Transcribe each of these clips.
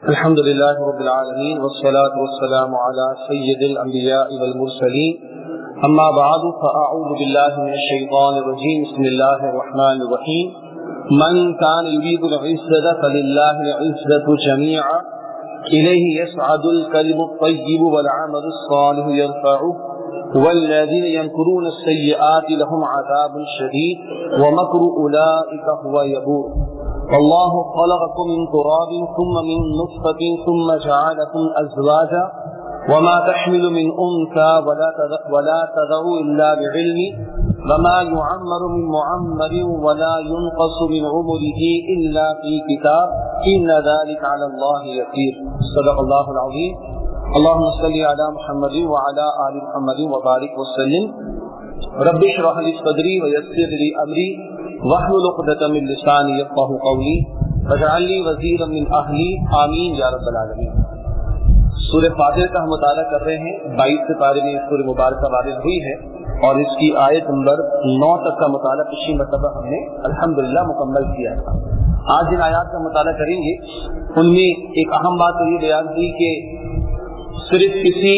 الحمد لله رب العالمين والصلاة والسلام على سيد الأنبياء والمرسلين أما بعد فأعوذ بالله من الشيطان الرجيم بسم الله الرحمن الرحيم من كان يريد العزة فلله العزة جميعا إليه يسعد الكلم الطيب والعمل الصالح يرفعه والذين ينكرون السيئات لهم عذاب شديد ومكر أولئك هو يبور والله خلقكم من تراب ثم من نطفة ثم جعلكم أزواجا وما تحمل من أنثى ولا تضع إلا بعلمه وما يعمر من معمر ولا ينقص من عمره إلا في كتاب إن ذلك على الله يسير صدق الله العظيم اللهم صل على محمد وعلى آل محمد وبارك وسلم رب اشرح لي صدري ويسر لي أمري واحلل عقدة من لساني يفقهوا قولي واجعل لي وزيرا من اهلي آمین یا رب العالمین۔ سورہ فاتر کا ہم مطالعہ کر رہے ہیں، 22 سپارے میں سورہ مبارکہ وارد ہوئی ہے اور اس کی آیت نمبر 9 تک کا مطالعہ پچھلی مرتبہ ہم نے الحمدللہ مکمل کیا تھا۔ آج جن آیات کا مطالعہ کریں گے ان میں ایک اہم بات تو یہ بیان ہوئی کہ صرف کسی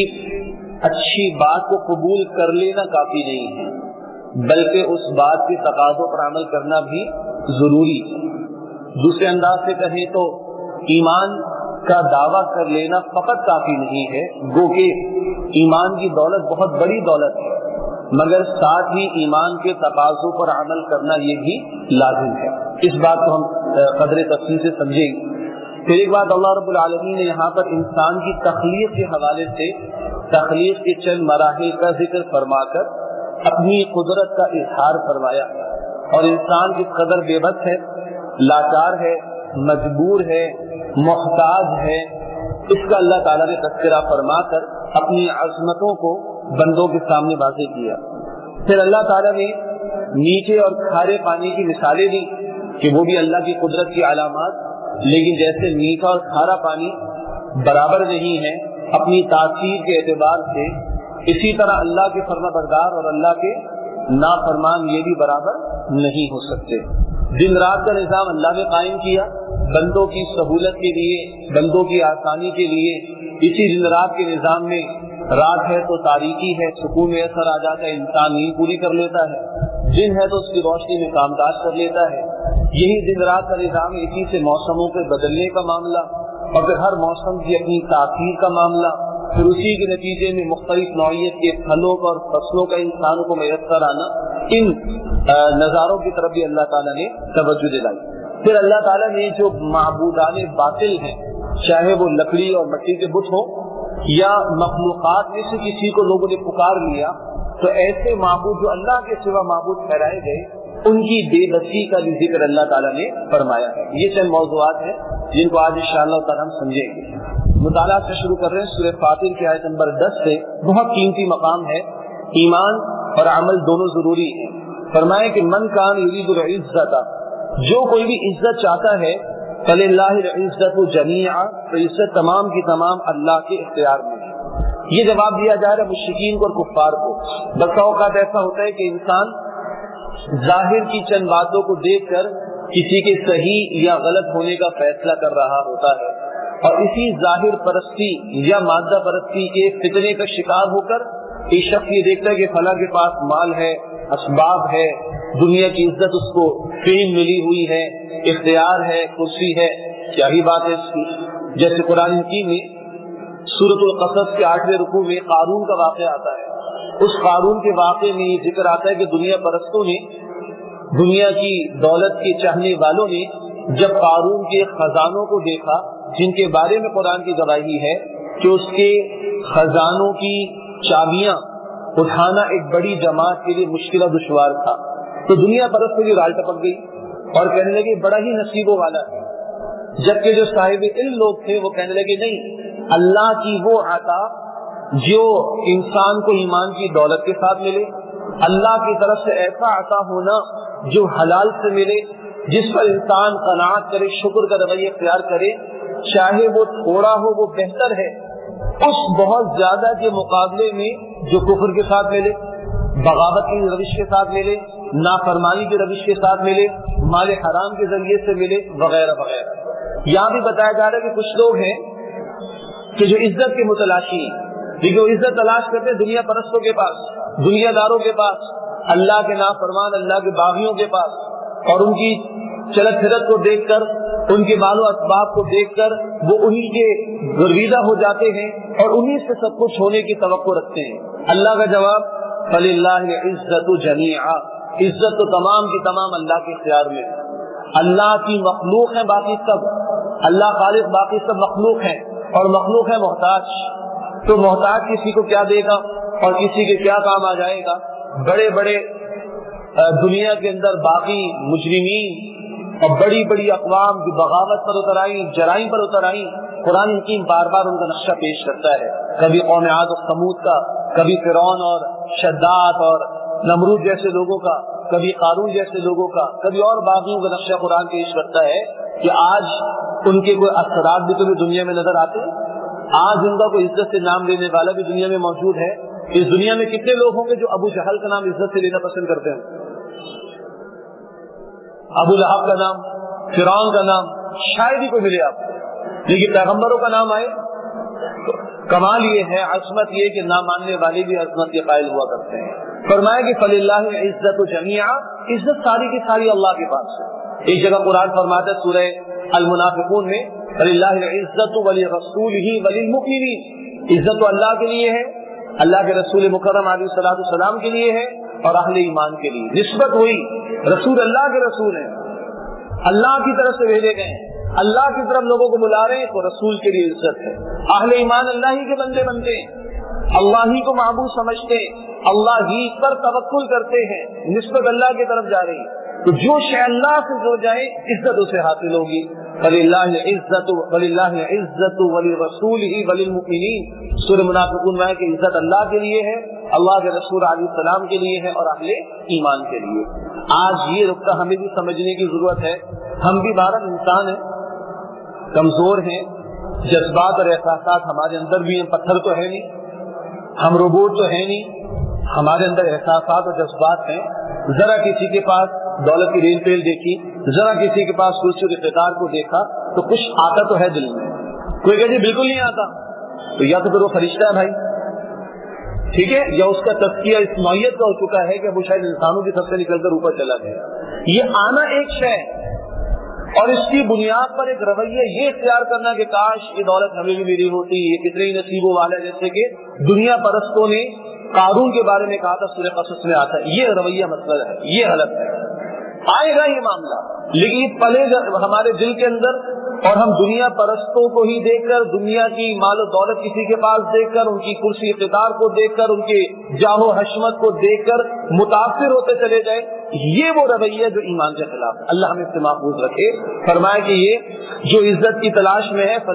اچھی بات کو قبول کر لینا کافی نہیں ہے بلکہ اس بات کے تقاضوں پر عمل کرنا بھی ضروری ہے۔ دوسرے انداز سے کہیں تو ایمان کا دعویٰ کر لینا فقط کافی نہیں ہے، گو کہ ایمان کی دولت بہت بڑی دولت ہے، مگر ساتھ ہی ایمان کے تقاضوں پر عمل کرنا یہ بھی لازم ہے۔ اس بات کو ہم قدر تفصیل سے سمجھیں گے۔ پھر ایک بات اللہ رب العالمین نے یہاں پر انسان کی تخلیق کے حوالے سے تخلیق کے چند مراحل کا ذکر فرما کر اپنی قدرت کا اظہار فرمایا، اور انسان کس قدر بے بس ہے، لاچار ہے، مجبور ہے، محتاج ہے، اس کا اللہ تعالیٰ نے تذکرہ فرما کر اپنی عظمتوں کو بندوں کے سامنے واضح کیا۔ پھر اللہ تعالیٰ نے میٹھے اور کھارے پانی کی مثالیں دی کہ وہ بھی اللہ کی قدرت کی علامات، لیکن جیسے میٹھا اور کھارا پانی برابر نہیں ہے اپنی تاثیر کے اعتبار سے، اسی طرح اللہ کے فرما بردار اور اللہ کے نافرمان یہ بھی برابر نہیں ہو سکتے۔ دن رات کا نظام اللہ نے قائم کیا بندوں کی سہولت کے لیے، بندوں کی آسانی کے لیے۔ اسی دن رات کے نظام میں رات ہے تو تاریکی ہے، سکون میں اثر آ جاتا ہے، انسان نیند پوری کر لیتا ہے، دن ہے تو اس کی روشنی میں کام کاج کر لیتا ہے۔ یہی دن رات کا نظام ہے، اسی سے موسموں کے بدلنے کا معاملہ، اور پھر ہر موسم کی اپنی تاثیر کا معاملہ، پھر اسی کے نتیجے میں مختلف نوعیت کے پھلوں کا اور فصلوں کا انسانوں کو میسر آنا، ان نظاروں کی طرف بھی اللہ تعالیٰ نے توجہ دلائی۔ پھر اللہ تعالیٰ نے جو معبودان باطل ہیں، چاہے وہ لکڑی اور مٹی کے بت ہوں یا مخلوقات میں سے کسی کو لوگوں نے پکار لیا، تو ایسے معبود جو اللہ کے سوا معبود ٹھہرائے گئے ان کی بے بسی کا بھی ذکر اللہ تعالیٰ نے فرمایا ہے۔ یہ چند موضوعات ہیں جن کو آج انشاءاللہ تعالیٰ ہم سمجھیں گے۔ مطالعہ سے شروع کر رہے ہیں سورہ فاتر کی آیت نمبر 10 سے۔ بہت قیمتی مقام ہے، ایمان اور عمل دونوں ضروری ہیں۔ فرمائے کہ من کان یرید العزت، جو کوئی بھی عزت چاہتا ہے، فللہ العزت جمیعا، تو عزت تمام کی تمام اللہ کے اختیار میں ہے۔ یہ جواب دیا جا رہا ہے مشرکین کو اور کفار کو۔ بسا اوقات ایسا ہوتا ہے کہ انسان ظاہر کی چند باتوں کو دیکھ کر کسی کے صحیح یا غلط ہونے کا فیصلہ کر رہا ہوتا ہے، اور اسی ظاہر پرستی یا مادہ پرستی کے فتنے کا شکار ہو کر ایک شخص یہ دیکھتا ہے کہ فلاں کے پاس مال ہے، اسباب ہے، دنیا کی عزت اس کو فیم ملی ہوئی ہے، اختیار ہے، کرسی ہے، کیا ہی بات ہے اس کی۔ جیسے قرآن حکیم میں سورۃ القصص کے 8ویں رکوع میں قارون کا واقعہ آتا ہے۔ اس قارون کے واقعے میں یہ ذکر آتا ہے کہ دنیا پرستوں نے، دنیا کی دولت کے چاہنے والوں نے جب قارون کے خزانوں کو دیکھا، جن کے بارے میں قرآن کی گواہی ہے کہ اس کے خزانوں کی چابیاں اٹھانا ایک بڑی جماعت کے لیے مشکل و دشوار تھا، تو دنیا پرستوں کی رال ٹپک گئی اور کہنے لگے بڑا ہی نصیبوں والا ہے۔ جبکہ جو صاحب علم لوگ تھے وہ کہنے لگے نہیں، اللہ کی وہ عطا جو انسان کو ایمان کی دولت کے ساتھ ملے، اللہ کی طرف سے ایسا عطا ہونا جو حلال سے ملے، جس پر انسان قناعت کرے، شکر کا رویہ اختیار کرے، چاہے وہ تھوڑا ہو وہ بہتر ہے، اس بہت زیادہ کے مقابلے میں جو کفر کے ساتھ ملے، بغاوت کی روش کے ساتھ ملے، نافرمانی کی روش کے ساتھ ملے، مال حرام کے ذریعے سے ملے، وغیرہ وغیرہ۔ یہاں بھی بتایا جا رہا ہے کہ کچھ لوگ ہیں کہ جو عزت کے متلاشی ہیں، لیکن وہ عزت تلاش کرتے ہیں دنیا پرستوں کے پاس، دنیا داروں کے پاس، اللہ کے نافرمان اللہ کے باغیوں کے پاس، اور ان کی چلت پھرت کو دیکھ کر، ان کے مال و اسباب کو دیکھ کر وہ انہی کے گرویدہ ہو جاتے ہیں اور انہی سے سب کچھ ہونے کی توقع رکھتے ہیں۔ اللہ کا جواب فَلِلَّهِ الْعِزَّةُ جَمِيعًا، عزت تو تمام کی تمام اللہ کے اختیار میں ہے۔ اللہ کی مخلوق ہے باقی سب، اللہ خالق باقی سب مخلوق ہیں، اور مخلوق ہے محتاج، تو محتاج کسی کو کیا دے گا اور کسی کے کیا کام آ جائے گا۔ بڑے بڑے دنیا کے اندر باقی مجرمین اور بڑی بڑی اقوام جو بغاوت پر اتر آئی، جرائم پر اتر آئی، قرآن حکیم بار بار ان کا نقشہ پیش کرتا ہے، کبھی قوم عاد و ثمود کا، کبھی فرعون اور شداد اور نمرود جیسے لوگوں کا، کبھی قارون جیسے لوگوں کا، کبھی اور باغیوں کا نقشہ قرآن پیش کرتا ہے کہ آج ان کے کوئی اثرات بھی تمہیں دنیا میں نظر آتے ہیں۔ آج ان کا کوئی عزت سے نام لینے والا بھی دنیا میں موجود ہے۔ اس دنیا میں کتنے لوگ ہوں گے جو ابو جہل کا نام عزت سے لینا پسند کرتے ہیں؟ ابو لہب کا نام، فرعون کا نام شاید ہی کوئی ملے آپ کو، لیکن پیغمبروں کا نام آئے تو کمال یہ ہے، عظمت یہ کہ نہ ماننے والے بھی عظمت کے قائل ہوا کرتے ہیں۔ فرمایا کہ فَلِلَّهِ الْعِزَّةُ جَمِيعًا، عزت ساری کی ساری اللہ کے پاس ہے۔ ایک جگہ قرآن فرماتا ہے سورہ المنافقون میں فَلِلَّهِ الْعِزَّةُ وَلِرَسُولِهِ وَلِلْمُؤْمِنِينَ، عزت تو اللہ کے لیے ہے، اللہ کے رسول مکرم علیہ الصلوۃ والسلام کے لیے ہے اور اہل ایمان کے لیے۔ نسبت ہوئی، رسول اللہ کے رسول ہیں، اللہ کی طرف سے بھیجے گئے، اللہ کی طرف لوگوں کو بلا رہے ہیں تو رسول کے لیے عزت ہے۔ اہل ایمان اللہ ہی کے بندے بنتے ہیں، اللہ ہی کو معبود سمجھتے ہیں، اللہ ہی پر توکل کرتے ہیں، نسبت اللہ کی طرف جا رہی ہے، تو جو شے اللہ سے جڑ جائے عزت اسے حاصل ہوگی۔ فَلِلَّهِ الْعِزَّةُ وَلِرَسُولِهِ وَلِلْمُؤْمِنِينَ، سورہ منافقون میں ہے کہ عزت اللہ کے لیے ہے، اللہ کے رسول علیہ السلام کے لیے ہے اور اہل ایمان کے لیے۔ آج یہ نقطہ ہمیں بھی سمجھنے کی ضرورت ہے، ہم بھی بہرحال انسان ہیں، کمزور ہیں، جذبات اور احساسات ہمارے اندر بھی ہیں، پتھر تو ہے نہیں، ہم روبوٹ تو ہے نہیں، ہمارے اندر احساسات اور جذبات ہیں۔ ذرا کسی کے پاس دولت کی ریل پیل دیکھی، ذرا کسی کے پاس کرسی اور اقتدار کو دیکھا تو کچھ آتا تو ہے دل میں، کوئی کہ جی بالکل نہیں آتا، تو یا تو پھر وہ فرشتہ ہے بھائی، ٹھیک ہے، یا اس کا تزکیہ اس نوعیت کا ہو چکا ہے کہ وہ شاید انسانوں کی سب سے نکل کر اوپر چلا گیا۔ یہ آنا ایک شے اور اس کی بنیاد پر ایک رویہ یہ اختیار کرنا کہ کاش یہ دولت ہمیں بھی میری ہوتی، یہ کتنے ہی نصیبوں والا، جیسے کہ دنیا پرستوں نے قارون کے بارے میں کہا تھا، سورہ قصص میں آتا ہے، یہ رویہ مسئلہ ہے، یہ غلط ہے، آئے گا یہ معاملہ، لیکن یہ پلے ہمارے دل کے اندر اور ہم دنیا پرستوں کو ہی دیکھ کر، دنیا کی مال و دولت کسی کے پاس دیکھ کر، ان کی کرسی اقتدار کو دیکھ کر، ان کے جاہ و حشمت کو دیکھ کر متاثر ہوتے چلے جائے، یہ وہ رویہ جو ایمان کے خلاف ہے۔ اللہ ہمیں اس سے محفوظ رکھے۔ فرمایا کہ یہ جو عزت کی تلاش میں ہے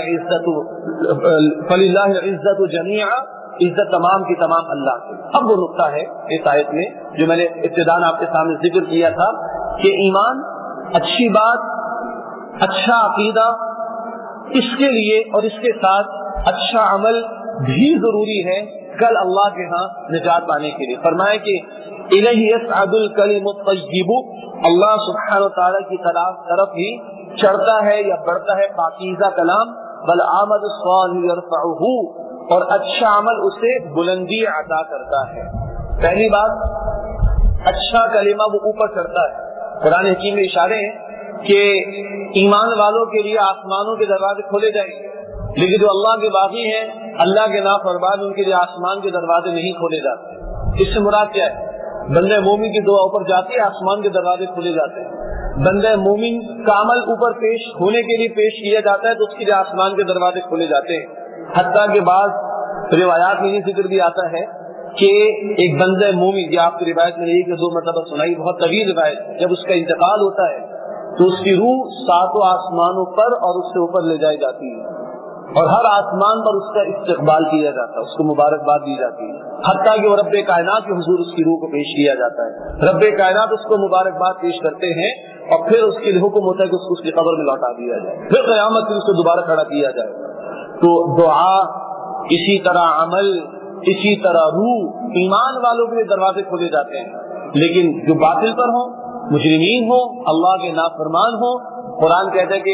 فَلِلَّهِ الْعِزَّةُ جَمِيعًا، عزت تمام کی تمام اللہ کی۔ اب وہ نقطہ ہے اس آیت میں جو میں نے ابتداءً آپ کے سامنے ذکر کیا تھا کہ ایمان اچھی بات، اچھا عقیدہ، اس کے لیے اور اس کے ساتھ اچھا عمل بھی ضروری ہے کل اللہ کے ہاں نجات پانے کے لیے۔ فرمایا کہ الیہ یصعد الکلم الطیب، اللہ سبحانہ و تعالیٰ کی طرف ہی چڑھتا ہے یا بڑھتا ہے پاکیزہ کلام، والعمل الصالح یرفعہ، اور اچھا عمل اسے بلندی عطا کرتا ہے۔ پہلی بات، اچھا کلمہ وہ اوپر چڑھتا ہے۔ قرآن حکیم میں اشارے ہیں کہ ایمان والوں کے لیے آسمانوں کے دروازے کھولے جائیں گے، لیکن جو اللہ کے باغی ہیں، اللہ کے نافرمان، ان کے لیے آسمان کے دروازے نہیں کھولے جاتے۔ اس سے مراد کیا ہے؟ بندہ مومن کی دعا اوپر جاتی ہے، آسمان کے دروازے کھولے جاتے ہیں۔ بندہ مومن کا عمل اوپر پیش ہونے کے لیے پیش کیا جاتا ہے تو اس کے لیے آسمان کے دروازے کھولے جاتے ہیں۔ حتیٰ کہ بعض روایات میں یہ ذکر بھی آتا ہے کہ ایک بندہ مومن، یا آپ کی روایت میں ایک یا دو مرتبہ سنائی، بہت طویل روایت، جب اس کا انتقال ہوتا ہے تو اس کی روح ساتوں آسمانوں پر اور اس سے اوپر لے جائی جاتی ہے، اور ہر آسمان پر اس کا استقبال کیا جاتا ہے، اس کو مبارکباد دی جاتی ہے، حتیٰ کہ وہ رب کائنات کے حضور اس کی روح کو پیش کیا جاتا ہے۔ رب کائنات اس کو مبارکباد پیش کرتے ہیں اور پھر اس کے لیے حکم ہوتا ہے کہ اس کو اس کی قبر میں لوٹا دیا جائے، پھر قیامت میں اس کو دوبارہ کھڑا کیا جائے۔ تو دعا، اسی طرح عمل، اسی طرح روح، ایمان والوں کے لیے دروازے کھولے جاتے ہیں، لیکن جو باطل پر ہوں، مجرمین ہوں، اللہ کے نافرمان ہوں، قرآن کہتا ہے کہ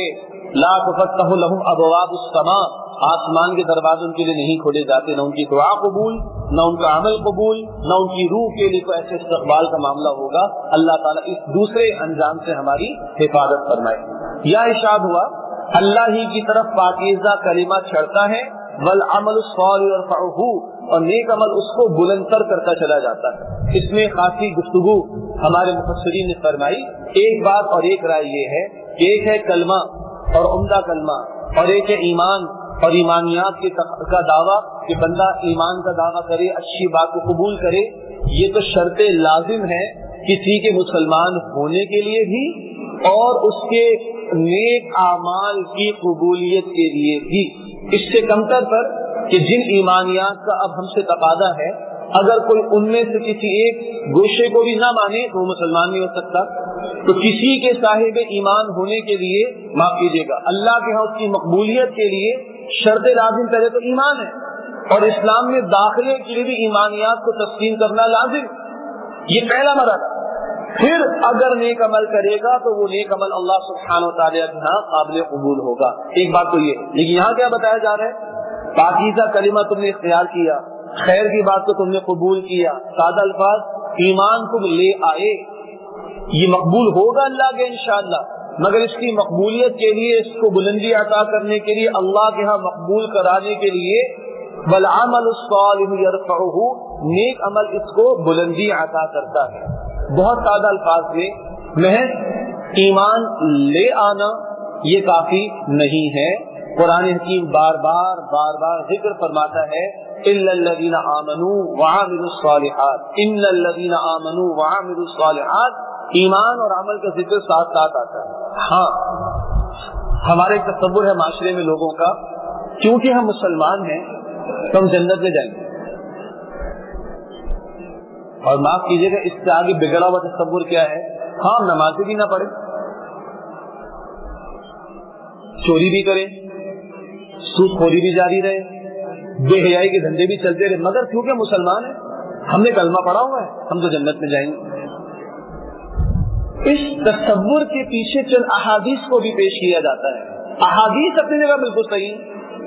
لا تفتح لهم ابواب السماء، آسمان کے دروازے ان کے لیے نہیں کھولے جاتے، نہ ان کی دعا قبول، نہ ان کا عمل قبول، نہ ان کی روح کے لیے کوئی ایسے استقبال کا معاملہ ہوگا۔ اللہ تعالیٰ اس دوسرے انجام سے ہماری حفاظت فرمائے۔ یا ارشاد ہوا اللہ ہی کی طرف پاکیزہ کلمہ چڑھتا ہے، والعمل الصالح يرفعه، اور نیک عمل اس کو بلند تر کرتا چلا جاتا ہے۔ اس میں خاصی گفتگو ہمارے مفسرین نے فرمائی۔ ایک بات اور ایک رائے یہ ہے کہ ایک ہے کلمہ اور عمدہ کلمہ، اور ایک ہے ایمان اور ایمانیات کا دعویٰ کہ بندہ ایمان کا دعویٰ کرے، اچھی بات کو قبول کرے۔ یہ تو شرط لازم ہے کسی کے مسلمان ہونے کے لیے بھی اور اس کے نیک اعمال کی قبولیت کے لیے بھی۔ اس سے کمتر پر کہ جن ایمانیات کا اب ہم سے تقاضا ہے، اگر کوئی ان میں سے کسی ایک گوشے کو بھی نہ مانے تو وہ مسلمان نہیں ہو سکتا۔ تو کسی کے صاحب ایمان ہونے کے لیے معاف کیجیے گا اللہ کے ہاں اس کی مقبولیت کے لیے شرط لازم پہلے تو ایمان ہے، اور اسلام میں داخلے کے لیے بھی ایمانیات کو تسلیم کرنا لازم، یہ پہلا مرحلہ۔ پھر اگر نیک عمل کرے گا تو وہ نیک عمل اللہ سبحانہ و تعالیٰ کے ہاں قابل قبول ہوگا۔ ایک بات تو یہ، لیکن یہاں کیا بتایا جا رہا ہے؟ پاکیزہ کلمہ تم نے اختیار کیا، خیر کی بات کو تم نے قبول کیا، سادہ الفاظ ایمان تم لے آئے، یہ مقبول ہوگا اللہ کے انشاءاللہ، مگر اس کی مقبولیت کے لیے، اس کو بلندی عطا کرنے کے لیے، اللہ کے ہاں مقبول کرانے کے لیے والعمل الصالح يرفعه، نیک عمل اس کو بلندی عطا کرتا ہے۔ بہت سادہ الفاظ میں محض ایمان لے آنا یہ کافی نہیں ہے۔ قرآن حکیم بار بار ذکر فرماتا ہے الا الذين آمنوا وعملوا الصالحات، ان الذين آمنوا وعملوا الصالحات، ایمان اور عمل کا ذکر ساتھ ساتھ آتا ہے۔ ہاں ہمارا ایک تصور ہے معاشرے میں لوگوں کا، کیونکہ ہم مسلمان ہیں تو ہم جنت میں جائیں گے، اور معاف کیجیے گا اس سے آگے بگڑا ہوا تصور کیا ہے؟ ہاں نمازیں بھی نہ پڑھیں، چوری بھی کریں، سود خوری بھی جاری رہے، بے حیائی کے دھندے بھی چلتے رہے، مگر کیونکہ مسلمان ہیں، ہم نے کلمہ پڑھا ہوا ہے، ہم تو جنت میں جائیں گے۔ اس تصور کے پیچھے چند احادیث کو بھی پیش کیا جاتا ہے۔ احادیث اپنی جگہ بالکل صحیح،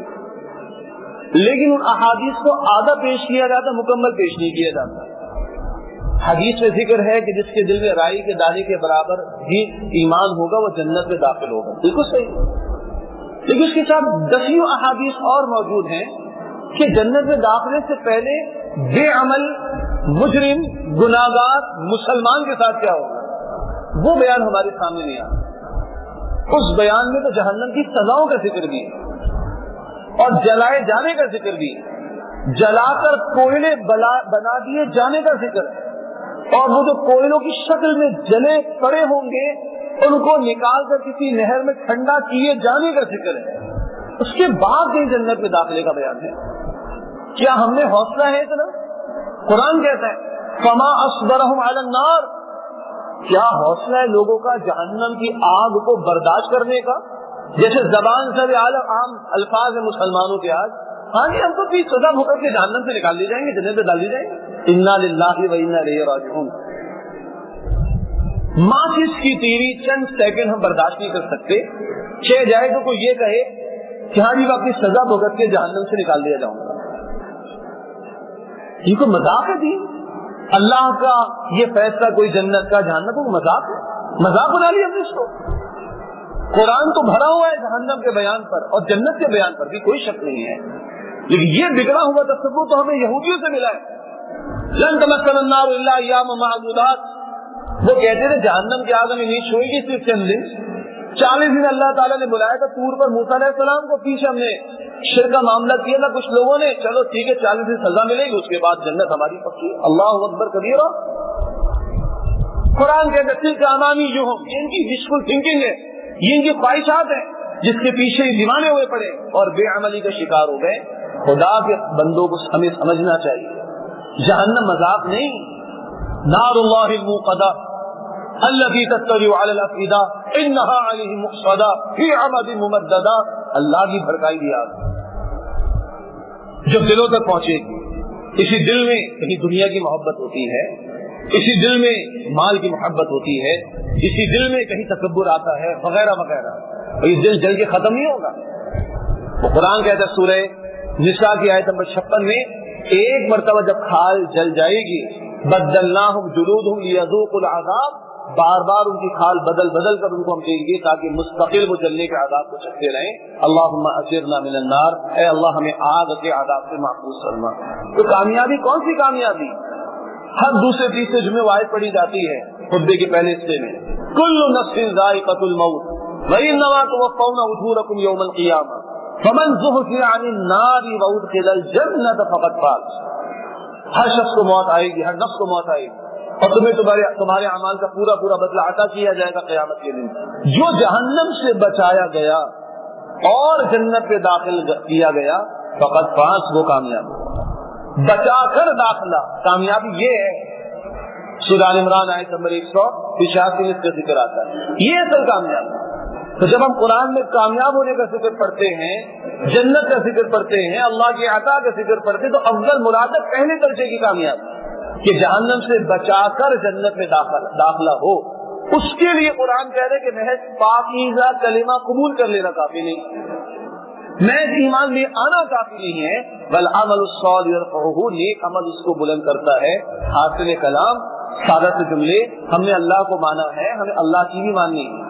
لیکن ان احادیث کو آدھا پیش کیا جاتا، مکمل پیش نہیں کیا جاتا۔ حدیث میں ذکر ہے کہ جس کے دل میں رائی کے دانے کے برابر بھی ایمان ہوگا وہ جنت میں داخل ہوگا، بالکل صحیح، لیکن اس کے ساتھ 10 احادیث اور موجود ہیں کہ جنت میں داخلے سے پہلے بے عمل مجرم گناہگار مسلمان کے ساتھ کیا ہوگا، وہ بیان ہمارے سامنے نہیں آتا۔ اس بیان میں تو جہنم کی سزاؤں کا ذکر بھی ہے اور جلائے جانے کا ذکر بھی ہے، جلا کر کوئلے بنا دیے جانے کا ذکر ہے، اور وہ جو کوئلوں کی شکل میں جلے پڑے ہوں گے ان کو نکال کر کسی نہر میں ٹھنڈا کیے جانے کا ذکر ہے۔ اس کے بعد یہ جنت میں داخلے کا بیان ہے۔ کیا ہم نے حوصلہ ہے اتنا؟ قرآن کہتا ہے فما اصبرهم علی النار، کیا حوصلہ ہے لوگوں کا جہنم کی آگ کو برداشت کرنے کا؟ جیسے زبان سے عام الفاظ ہیں مسلمانوں کے آج، ہاں جی ہم تو سزا بھگت کے جہنم سے نکال دی جائیں گے، جنت میں ڈال دی جائیں گے، انا للہ و انا الیہ راجعون۔ ماچس کی تیری چند سیکنڈ ہم برداشت نہیں کر سکتے، چھ جائے تو کوئی یہ کہے کہ ہاں جی میں اپنی سزا بھگت کے جہنم سے نکال دیا جاؤں گا، یہ کوئی مذاق ہے دین؟ اللہ کا یہ فیصلہ کوئی جنت کا جہنم کو مذاق ہے؟ مذاق بنا لیا ہم نے اس کو۔ قرآن تو بھرا ہوا ہے جہنم کے بیان پر اور جنت کے بیان پر بھی کوئی شک نہیں ہے، لیکن یہ بگڑا ہوا تصور تو ہمیں یہودیوں سے ملا ہے۔ لن تمسنا النار الا ایاما معدودات، وہ کہتے تھے جہنم کی آگ ہمیں نہیں چھوئے گی صرف چند دن۔ 40 دن اللہ تعالیٰ نے بلایا تھا طور پر موسیٰ علیہ السلام کو، پیچھے ہم نے شرک کا معاملہ کیا تھا کچھ لوگوں نے، چلو ٹھیک ہے 40 دن سزا ملے گی، اس کے بعد جنت ہماری پکی۔ اللہ اکبر کبیرہ۔ قرآن کہتے ہیں تلک امانیہم، یہ ان کی وشفل تھنکنگ ہے، یہ ان کی خواہشات ہیں جس کے پیچھے دیوانے ہوئے پڑے اور بے عملی کا شکار ہو گئے۔ خدا کے بندوں کو ہمیں سمجھنا چاہیے جہنم مذاق نہیں، نار اللہ الموقدہ التي تطلع على الافئدہ انها علیہم مؤصدہ فی عمد ممددہ، اللہ کی بھڑکائی دی آگ جو دلوں تک پہنچے گی۔ اسی دل میں کہیں دنیا کی محبت ہوتی ہے، اسی دل میں مال کی محبت ہوتی ہے، اسی دل میں کہیں تکبر آتا ہے وغیرہ وغیرہ، یہ دل جل کے ختم نہیں ہوگا. وہ قرآن کہتا ہے سورہ نساء کی آیت نمبر 56 میں ایک مرتبہ جب کھال جل جائے گی بدلناہم جلودہم لیذوقوا العذاب، بار بار ان کی کھال بدل بدل کر ان کو ہم دیں گے تاکہ مستقل وہ جلنے کے عذاب کو چکھتے رہیں. اللہم اجرنا من النار، اے اللہ ہمیں آگ کے عذاب سے محفوظ فرما. تو کامیابی کون سی کامیابی؟ ہر دوسرے تیسرے جمعے آیت پڑھی جاتی ہے خطبے کے پہلے حصے میں، کل نفس ذائقۃ الموت وانما توفون اجورکم یوم القیامہ فمن زحزح عن النار وادخل الجنۃ فقد فاز. ہر شخص کو موت آئے گی، ہر نفس کو موت آئے گی، اور تمہیں تمہارے اعمال کا پورا پورا بدلہ عطا کیا جائے گا قیامت کے دن. جو جہنم سے بچایا گیا اور جنت پہ داخل کیا گیا فقط فاز، وہ کامیاب. بچا کر داخلہ کامیابی یہ ہے. سورہ آل عمران آیت نمبر 185 میں اس کا ذکر آتا ہے. یہ اصل کامیابی. تو جب ہم قرآن میں کامیاب ہونے کا ذکر پڑھتے ہیں، جنت کا ذکر پڑھتے ہیں، اللہ کی عطا کا ذکر پڑھتے ہیں، تو افضل مراد پہلے درجے کی کامیابی کہ جہنم سے بچا کر جنت میں داخلہ ہو. اس کے لیے قرآن کہہ رہے کہ محض پاکیزہ کلمہ قبول کر لینا کافی نہیں، محض ایمان لے آنا کافی نہیں ہے. والعمل الصالح يرفعه، نیک عمل اس کو بلند کرتا ہے. حاصل کلام سادہ سے جملے، ہم نے اللہ کو مانا ہے، ہمیں اللہ کی بھی ماننی ہے.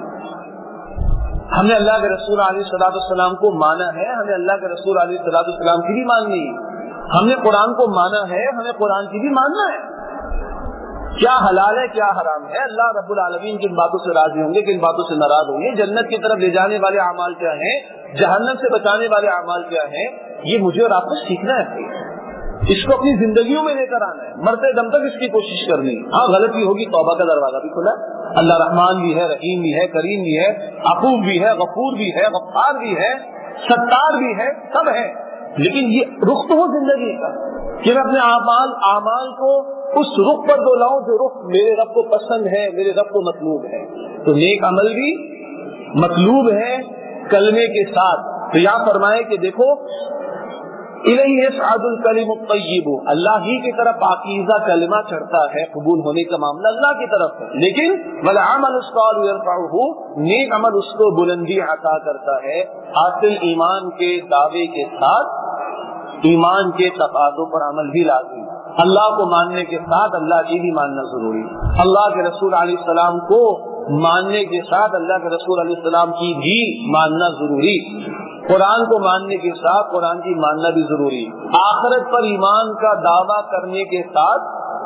ہم نے اللہ کے رسول علیہ الصلوۃ والسلام کو مانا ہے، ہمیں اللہ کے رسول علیہ الصلوۃ والسلام کی بھی ماننی ہے. ہم نے قرآن کو مانا ہے، ہمیں قرآن کی بھی ماننا ہے. کیا حلال ہے کیا حرام ہے، اللہ رب العالمین کن باتوں سے راضی ہوں گے، کن باتوں سے ناراض ہوں گے، جنت کی طرف لے جانے والے اعمال کیا ہیں، جہنم سے بچانے والے اعمال کیا ہیں، یہ مجھے اور آپ کو سیکھنا ہے. اس کو اپنی زندگیوں میں لے کر آنا ہے، مرتے دم تک اس کی کوشش کرنی ہے. ہاں غلطی ہوگی، توبہ کا دروازہ بھی کھلا ہے. اللہ رحمان بھی ہے، رحیم بھی ہے، کریم بھی ہے، عفو بھی ہے، غفور بھی ہے، غفار بھی ہے، ستار بھی ہے، سب ہے. لیکن یہ رخ تو ہو زندگی کا کہ میں اپنے اعمال کو اس رخ پر دولاؤں جو رخ میرے رب کو پسند ہے، میرے رب کو مطلوب ہے. تو نیک عمل بھی مطلوب ہے کلمے کے ساتھ. تو یہاں فرمائے کہ دیکھو الیہ یصعد الکلم الطیب، اللہ ہی کی طرف پاکیزہ کلمہ چڑھتا ہے، قبول ہونے کا معاملہ اللہ کی طرف ہے. لیکن والعمل الصالح يرفعه، نیک عمل اس کو بلندی عطا کرتا ہے. حاصل ایمان کے دعوے کے ساتھ ایمان کے تقاضوں پر عمل بھی لازم. اللہ کو ماننے کے ساتھ اللہ کی بھی ماننا ضروری. اللہ کے رسول علیہ السلام کو ماننے کے ساتھ اللہ کے رسول علیہ السلام کی بھی ماننا ضروری. قرآن کو ماننے کے ساتھ قرآن کی ماننا بھی ضروری. آخرت پر ایمان کا دعویٰ کرنے کے ساتھ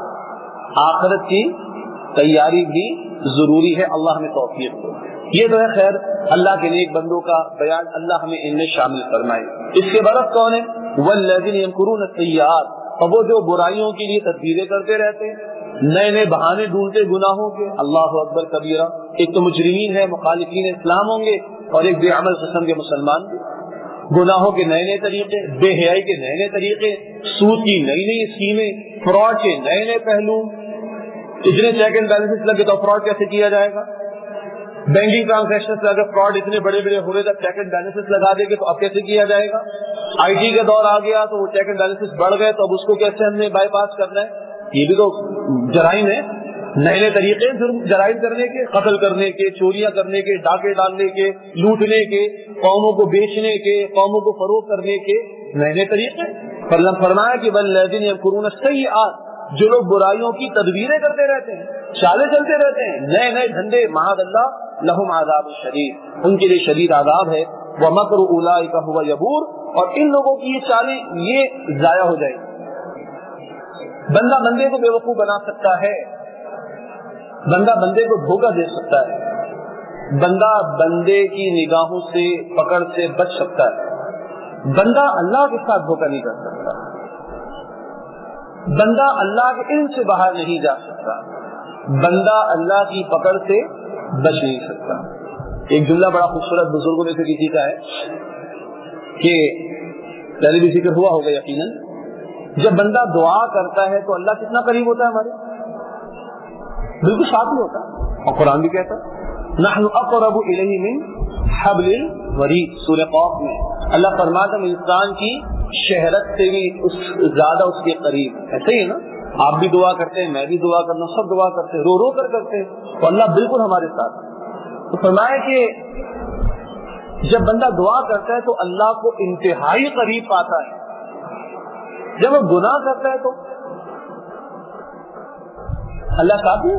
آخرت کی تیاری بھی ضروری ہے. اللہ ہمیں توفیق دے. یہ تو ہے خیر اللہ کے نیک بندوں کا بیان، اللہ ہمیں ان میں شامل فرمائے. اس کے برعکس کون ہے؟ والذین یمکرون السیئات، اور وہ جو برائیوں کے لیے تدبیریں کرتے رہتے ہیں، نئے نئے بہانے ڈھونڈتے گناہوں کے. اللہ اکبر کبیرہ. ایک تو مجرمین ہے، مخالفین اسلام ہوں گے، اور ایک بے عمل قسم کے مسلمان بھی. گناہوں کے نئے نئے طریقے، بے حیائی کے نئے نئے طریقے، سود کی نئی نئی اسکیمیں، فراڈ کے نئے نئے پہلو. اتنے چیک اینڈ بیلنس لگے تو فراڈ کیسے کیا جائے گا؟ بینکنگ ٹرانزیکشن سے اگر فراڈ اتنے بڑے بڑے ہو رہے تھے، چیک اینڈ بیلنس لگا دیں گے تو اب کیسے کیا جائے گا؟ آئی ٹی کا دور آ گیا تو وہ چیک اینڈ بیلنس بڑھ گئے تو اب اس کو کیسے ہم نے بائی پاس کرنا ہے؟ یہ بھی تو جرائم ہے. نئے نئے طریقے جرائم کرنے کے، قتل کرنے کے، چوریاں کرنے کے، ڈاکے ڈالنے کے، لوٹنے کے، قوموں کو بیچنے کے، قوموں کو فروغ کرنے کے نئے نئے طریقے. فرمایا کہ والذین یمکرون السیئات، جو لوگ برائیوں کی تدبیریں کرتے رہتے ہیں، چالیں چلتے رہتے ہیں، نئے نئے دھندے، معاذ اللہ لہم عذاب شدید، ان کے لیے شدید عذاب ہے. ومکر اولئک ھو یبور، اور ان لوگوں کی یہ چالیں یہ ضائع ہو جائیں. بندہ بندے کو بے وقوف بنا سکتا ہے، بندہ بندے کو دھوکہ دے سکتا ہے، بندہ بندے کی نگاہوں سے پکڑ سے بچ سکتا ہے. بندہ اللہ کے ساتھ دھوکہ نہیں کر سکتا، بندہ اللہ کے علم سے باہر نہیں جا سکتا، بندہ اللہ کی پکڑ سے بچ نہیں سکتا. ایک جملہ بڑا خوبصورت بزرگوں میں سے کسی کا ہے کہ پہلے بھی ذکر ہوا ہوگا یقیناً، جب بندہ دعا کرتا ہے تو اللہ کتنا قریب ہوتا ہے ہمارے، بالکل ساتھ ہی ہوتا ہے. اور قرآن بھی کہتا ہے نحن اقرب الیہ من حبل الورید. سورہ قاف میں اللہ فرماتا ہے انسان کی شہرت سے بھی زیادہ اس کے قریب. ایسے ہی نا، آپ بھی دعا کرتے ہیں، میں بھی دعا کرنا، سب دعا کرتے ہیں، رو رو کر کرتے ہیں، تو اللہ بالکل ہمارے ساتھ. تو فرمایا کہ جب بندہ دعا کرتا ہے تو اللہ کو انتہائی قریب پاتا ہے، جب وہ گناہ کرتا ہے تو اللہ کافی،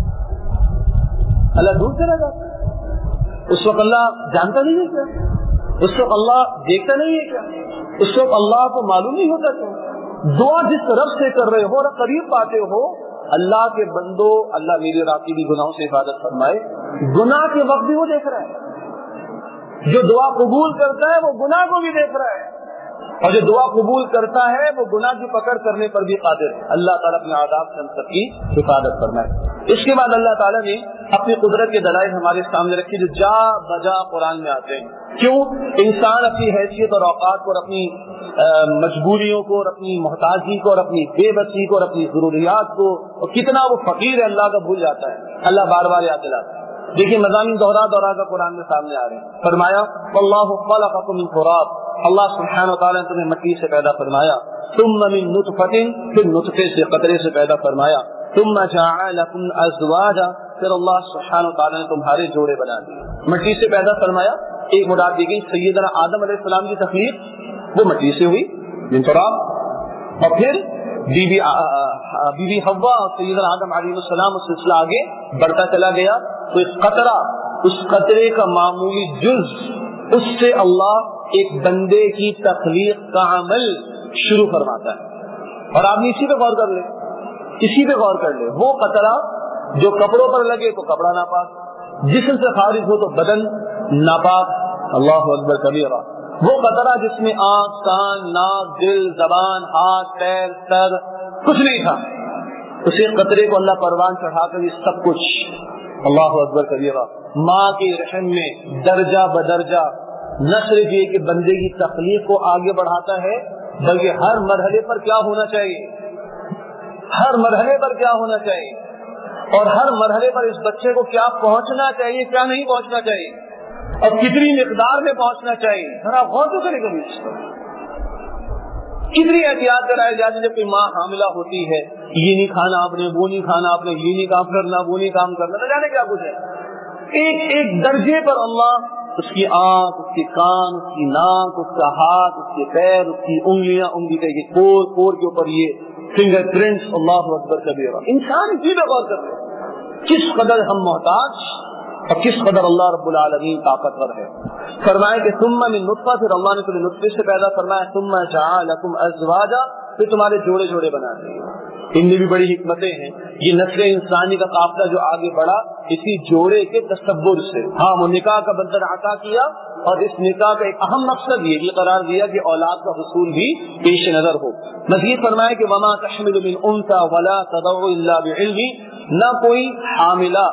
اللہ دور چلا جاتا ہے۔ اس وقت اللہ جانتا نہیں ہے کیا؟ اس وقت اللہ دیکھتا نہیں ہے کیا؟ اس وقت اللہ کو معلوم نہیں ہوتا کیا؟ دعا جس رب سے کر رہے ہو اور قریب پاتے ہو، اللہ کے بندو، اللہ میری اور آپ کی بھی گناہوں سے حفاظت فرمائے، گناہ کے وقت بھی وہ دیکھ رہا ہے۔ جو دعا قبول کرتا ہے وہ گناہ کو بھی دیکھ رہا ہے، اور جو دعا قبول کرتا ہے وہ گناہ کی پکڑ کرنے پر بھی قادر ہے۔ اللہ تعالیٰ اپنے عذاب سے ہم سب کی حفاظت فرمائے۔ اس کے بعد اللہ تعالیٰ نے اپنی قدرت کے دلائل ہمارے سامنے رکھی جو جا بجا قرآن میں آتے ہیں۔ کیوں؟ انسان اپنی حیثیت اور اوقات کو اور اپنی مجبوریوں کو اور اپنی محتاجی کو اور اپنی بے بسی کو اور اپنی ضروریات کو، اور کتنا وہ فقیر ہے اللہ کا بھول جاتا ہے، اللہ بار بار یاد دلاتا ہے۔ دیکھیے مضامین دوہرا دوہرا کا قرآن میں سامنے آ رہے ہیں۔ فرمایا واللہ خلقکم من تراب، اللہ سبحانہ وتعالیٰ نے تمہیں مٹی سے پیدا فرمایا، ثم من نطفۃ، پھر نطفے سے قطرے سے پیدا فرمایا، ثم جعل لکم ازواجا، پھر اللہ سبحانہ وتعالیٰ نے تمہارے جوڑے بنا دیے۔ مٹی سے پیدا فرمایا، ایک مراد دی گئی سیدنا آدم علیہ السلام کی تخلیق، وہ مٹی سے ہوئی من تراب، اور پھر بی بی حوا اور سیدنا آدم علیہ السلام، اس سلسلہ آگے بڑھتا چلا گیا تو ایک قطرہ، اس قطرے کا معمولی جز، اس سے اللہ ایک بندے کی تخلیق کا عمل شروع فرماتا ہے۔ اور آپ اسی پہ غور کر لیں، اسی پہ غور کر لیں، وہ قطرہ جو کپڑوں پر لگے تو کپڑا ناپاک، جسم سے خارج ہو تو بدن ناپاک، اللہ اکبر کبیرہ، وہ قطرہ جس میں آنکھ، کان، ناک، دل، زبان، ہاتھ، پیر، سر کچھ نہیں تھا، اسی قطرے کو اللہ پروان چڑھا کر یہ سب کچھ، اللہ اکبر کبیرہ، ماں کے رحم میں درجہ بدرجہ نہ صرف یہ کہ بندے کی تخلیق کو آگے بڑھاتا ہے، بلکہ ہر مرحلے پر کیا ہونا چاہیے، ہر مرحلے پر کیا ہونا چاہیے، اور ہر مرحلے پر اس بچے کو کیا پہنچنا چاہیے، کیا نہیں پہنچنا چاہیے، اور کتنی مقدار میں پہنچنا چاہیے۔ ذرا غور تو کرے کبھی اس پر، کتنی احتیاط کرائی جاتی ہے جب کوئی ماں حاملہ ہوتی ہے، یہ نہیں کھانا آپ نے، وہ نہیں کھانا آپ نے، یہ نہیں کام کرنا، وہ نہیں کام کرنا، نہ جانے کیا کچھ ہے۔ ایک ایک درجے پر اللہ اس کی آنکھ، اس کے کان، اس کی ناک، اس کا ہاتھ، اس کے پیر، اس کی انگلیاں، انگلی کا یہ کور کے اوپر یہ فنگر پرنٹس، اللہ اکبر کبیرہ۔ انسان اسی پہ غور کرتے ہیں کس قدر ہم محتاج اور کس قدر اللہ رب العالمین طاقتور ہے۔ فرمائے کہ ثم من نطفہ، پھر اللہ نے تمہیں نطفے سے پیدا فرمایا، ثم جعل لکم ازواجا، پھر تمہارے جوڑے جوڑے بنا دیے۔ ان میں بھی بڑی حکمتیں ہیں۔ یہ نسل انسانی کا قافلہ جو آگے بڑھا اسی جوڑے کے تصور سے، ہاں وہ نکاح کا بندھن عطا کیا، اور اس نکاح کا ایک اہم مقصد یہ بھی قرار دیا کہ اولاد کا حصول بھی پیش نظر ہو۔ مزید فرمایا کہ وما تحمل من انثى ولا تضع الا بعلمه، نہ کوئی حاملہ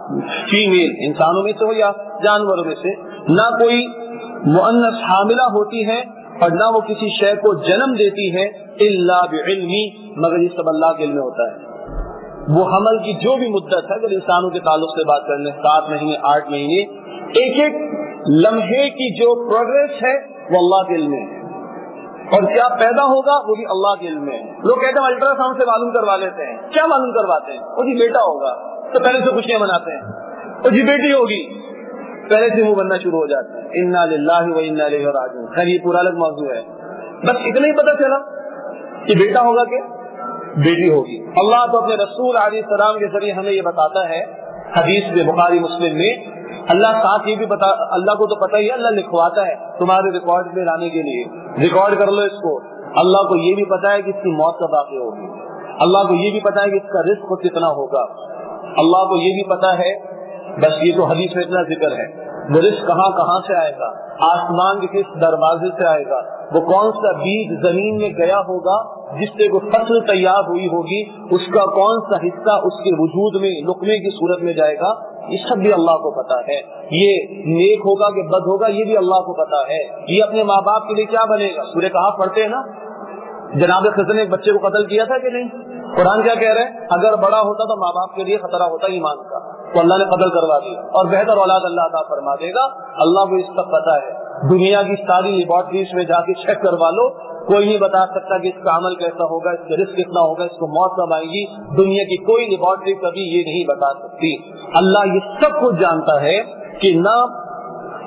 فیمیل انسانوں میں سے ہو یا جانوروں میں سے، نہ کوئی مؤنث حاملہ ہوتی ہے اور نہ وہ کسی شے کو جنم دیتی ہے الا بعلمی، مگر یہ سب اللہ کے علم میں ہوتا ہے۔ وہ حمل کی جو بھی مدت ہے، اگر انسانوں کے تعلق سے بات کر لیں، 7 مہینے 8 مہینے، ایک ایک لمحے کی جو پروگرس ہے وہ اللہ کے علم میں ہے، اور کیا پیدا ہوگا وہ بھی اللہ کے علم میں ہے۔ لوگ کہتے ہیں الٹرا ساؤنڈ سے معلوم کروا لیتے ہیں، کیا معلوم کرواتے ہیں؟ وہ جی بیٹا ہوگا تو پہلے سے خوشیاں مناتے ہیں، اور جی بیٹی ہوگی پہلے سے منہ بننا شروع ہو جاتا ہے، انا للہ و انا الیہ راجعون۔ خیر یہ پورا الگ موضوع ہے، بس اتنا ہی پتہ چلا کہ بیٹا ہوگا کہ بیٹی ہوگی۔ اللہ تو اپنے رسول علیہ السلام کے ذریعے ہمیں یہ بتاتا ہے، حدیث میں بخاری مسلم میں، اللہ ساتھ یہ بھی اللہ کو تو پتہ ہی ہے، اللہ لکھواتا ہے تمہارے ریکارڈ میں لانے کے لیے، ریکارڈ کر لو اس کو۔ اللہ کو یہ بھی پتا ہے کہ اس کی موت کب واقع ہوگی، اللہ کو یہ بھی پتا ہے کہ اس کا رزق کتنا ہوگا، اللہ کو یہ بھی پتا ہے، بس یہ تو حدیث میں اتنا ذکر ہے، وہ رزق کہاں سے آئے گا، آسمان کے کس دروازے سے آئے گا، وہ کون سا بیج زمین میں گیا ہوگا جس سے وہ فصل تیار ہوئی ہوگی، اس کا کون سا حصہ اس کے وجود میں لقمے کی صورت میں جائے گا، یہ سب بھی اللہ کو پتا ہے۔ یہ نیک ہوگا کہ بد ہوگا یہ بھی اللہ کو پتا ہے۔ یہ اپنے ماں باپ کے لیے کیا بنے گا، سورہ کہف پڑھتے ہیں نا، جناب خضر نے ایک بچے کو قتل کیا تھا کہ نہیں؟ قرآن کیا کہہ رہے ہیں؟ اگر بڑا ہوتا تو ماں باپ کے لیے خطرہ ہوتا ایمان کا، تو اللہ نے قتل کروا دیا، اور بہتر اولاد اللہ عطا فرما دے گا۔ اللہ کو اس کا پتا ہے، دنیا کی ساری لیبارٹریز میں جا کے چیک کروا لو، کوئی نہیں بتا سکتا کہ اس کا عمل کیسا ہوگا، اس کا رزق کتنا ہوگا، اس کو موت کب آئے گی، دنیا کی کوئی لیبارٹری کبھی یہ نہیں بتا سکتی۔ اللہ یہ سب کچھ جانتا ہے کہ نہ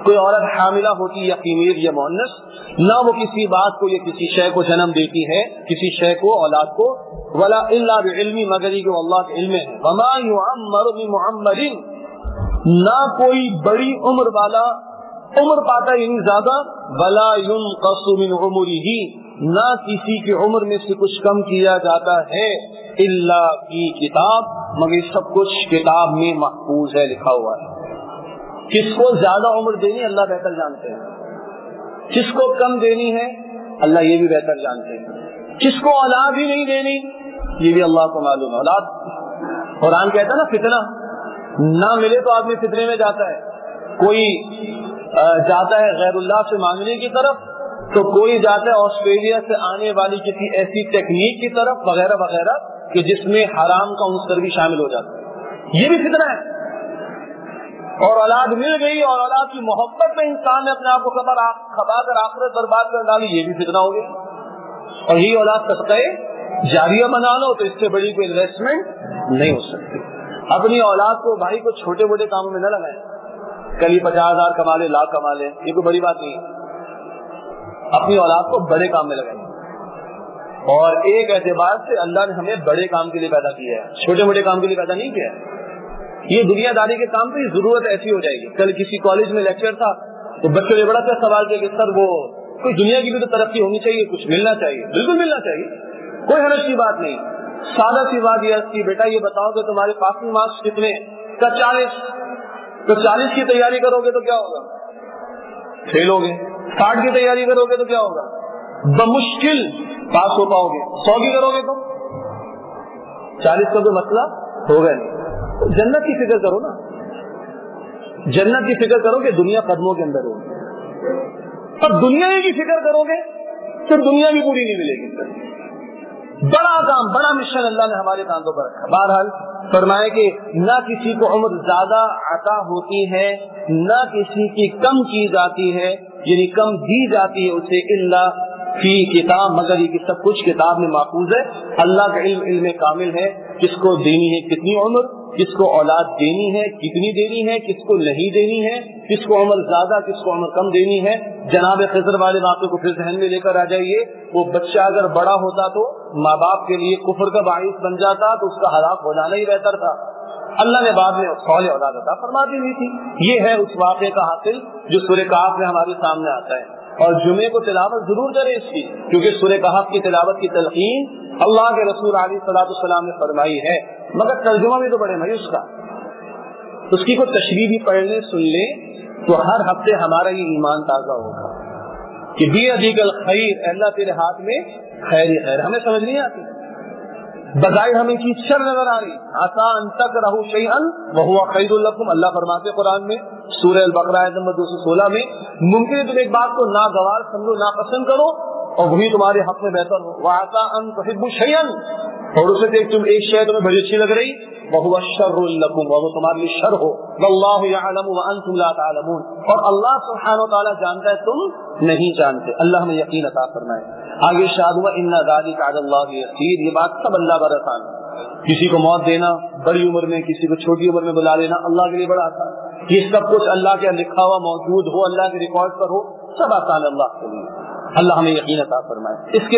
کوئی عورت حاملہ ہوتی یا فیمیل یا مؤنث، نہ وہ کسی بات کو یا کسی شے کو جنم دیتی ہے، کسی شے کو، اولاد کو، ولا الا بعلم، مگر یہ کہ اللہ کے علم ہے، وما يعمر بمعمر، نہ کوئی بڑی عمر والا عمر پاتا یعنی زیادہ، ولا ينقص من عمره، نہ کسی کی عمر میں سے کچھ کم کیا جاتا ہے، الا فی کتاب، مگر سب کچھ کتاب میں محفوظ ہے، لکھا ہوا ہے۔ کس کو زیادہ عمر دینی اللہ بہتر جانتے ہیں، کس کو کم دینی ہے اللہ یہ بھی بہتر جانتے ہیں، کس کو اولاد ہی نہیں دینی یہ بھی اللہ کو معلوم ہے۔ اولاد، قرآن کہتا ہے نا فتنہ، نہ ملے تو آدمی فتنے میں جاتا ہے، کوئی جاتا ہے غیر اللہ سے مانگنے کی طرف، تو کوئی جاتا ہے آسٹریلیا سے آنے والی کسی ایسی ٹیکنیک کی طرف وغیرہ وغیرہ کہ جس میں حرام کا عنصر بھی شامل ہو جاتا ہے، یہ بھی فتنہ ہے۔ اور اولاد مل گئی اور اولاد کی محبت میں انسان نے اپنے آپ کو کھپا کر آخرت برباد کر ڈالی، یہ بھی فتنہ ہو گیا۔ اور یہی اولاد صدقہ جاریہ بنا لو تو اس سے بڑی کوئی انویسٹمنٹ نہیں ہو سکتی۔ اپنی اولاد کو، بھائی کو چھوٹے موٹے کاموں میں نہ لگائیں، کل 50,000 کما لے، لاکھ کما لے، یہ کوئی بڑی بات نہیں ہے۔ اپنی اولاد کو بڑے کام میں لگائیں، اور ایک اعتبار سے اللہ نے ہمیں بڑے کام کے لیے پیدا کیا ہے، چھوٹے موٹے کام کے لیے پیدا نہیں کیا ہے۔ یہ دنیا داری کے کام پہ ضرورت ایسی ہو جائے گی۔ کل کسی کالج میں لیکچر تھا تو بچوں نے بڑا کیا سوال کیا کہ سر وہ کوئی دنیا کی بھی تو ترقی ہونی چاہیے، کچھ ملنا چاہیے۔ بالکل ملنا چاہیے، کوئی حرج کی بات نہیں۔ سادہ سی بات یہ کہ بیٹا یہ بتاؤ کہ تمہارے پاسنگ مارکس کتنے؟ 40، تو 40 کی تیاری کرو گے تو کیا ہوگا؟ فیل ہوگے۔ 60 کی تیاری کرو گے تو کیا ہوگا؟ بمشکل پاس ہو پاؤ گے۔ 100 کی کرو گے تو 40 کا کوئی مسئلہ ہوگا نہیں۔ جنت کی فکر کرو نا، جنت کی فکر کرو کہ دنیا قدموں کے اندر ہوگی، اور دنیا کی فکر کرو گے تو دنیا بھی پوری نہیں ملے گی۔ بڑا کام، بڑا مشن اللہ نے ہمارے کاندھوں پر رکھا۔ بہرحال فرمائے کہ نہ کسی کو عمر زیادہ عطا ہوتی ہے، نہ کسی کی کم کی جاتی ہے، یعنی کم دی جاتی ہے اسے، الا فی کتاب، مگر یہ کہ سب کچھ کتاب میں محفوظ ہے۔ اللہ کا علم کامل ہے، کس کو دینی ہے کتنی عمر، کس کو اولاد دینی ہے کتنی دینی ہے، کس کو نہیں دینی ہے، کس کو عمر زیادہ کس کو عمر کم دینی ہے۔ جناب خضر والے واقعے کو پھر ذہن میں لے کر آ جائیے۔ وہ بچہ اگر بڑا ہوتا تو ماں باپ کے لیے کفر کا باعث بن جاتا تو اس کا ہلاک ہو جانا ہی بہتر تھا۔ اللہ نے بعد میں صالح اولاد عطا فرما دی ہوئی تھی۔ یہ ہے اس واقعے کا حاصل جو سورہ کہف میں ہمارے سامنے آتا ہے۔ اور جمعے کو تلاوت ضرور کریں اس کی، کیونکہ سورہ کہف کی تلاوت کی تلقین اللہ کے رسول علیہ الصلوۃ والسلام نے فرمائی ہے، مگر ترجمہ بھی تو بڑے مایوس کا، اس کی کوئی تشریح بھی پڑھ لیں، سن لیں تو ہر ہفتے ہمارا یہ ایمان تازہ ہوگا کہ بی ادیک الخیر، اللہ تیرے ہاتھ میں خیر ہی خیر۔ ہمیں سمجھ نہیں آتی، بظاہر ہمیں چیز شر نظر آ رہی، عسیٰ ان تکرہوا شیئا وہو خیر لکم، اللہ فرماتے قرآن میں سورہ البقرہ آیت نمبر 216 میں، ممکن ہے تم ایک بات کو ناگوار سمجھو، ناپسند کرو، اور وہی تمہارے حق میں بہتر ہو۔ وعسیٰ ان تحبوا شیئا، اور اسے دیکھ تم ایک شے تمہیں بڑی اچھی لگ رہی، وہو شر لکم، وہ تمہارے لیے شر ہو، واللہ یعلم وانتم لا تعلمون، اور اللہ سبحانہ و تعالیٰ جانتا ہے تم نہیں جانتے۔ اللہ ہمیں یقین عطا فرمائے۔ آگے ارشاد ہوا ان ذلک علی اللہ یسیر، یہ بات سب اللہ پر آسان ہے۔ کسی کو موت دینا بڑی عمر میں، کسی کو چھوٹی عمر میں بلا لینا اللہ کے لیے بڑا آسان ہے۔ یہ سب کچھ اللہ کے لکھا ہوا موجود ہو، اللہ کے ریکارڈ پر ہو، سب آسان ہے اللہ کے لیے۔ اللہ ہمیں یقین عطا فرمائے۔ اس کے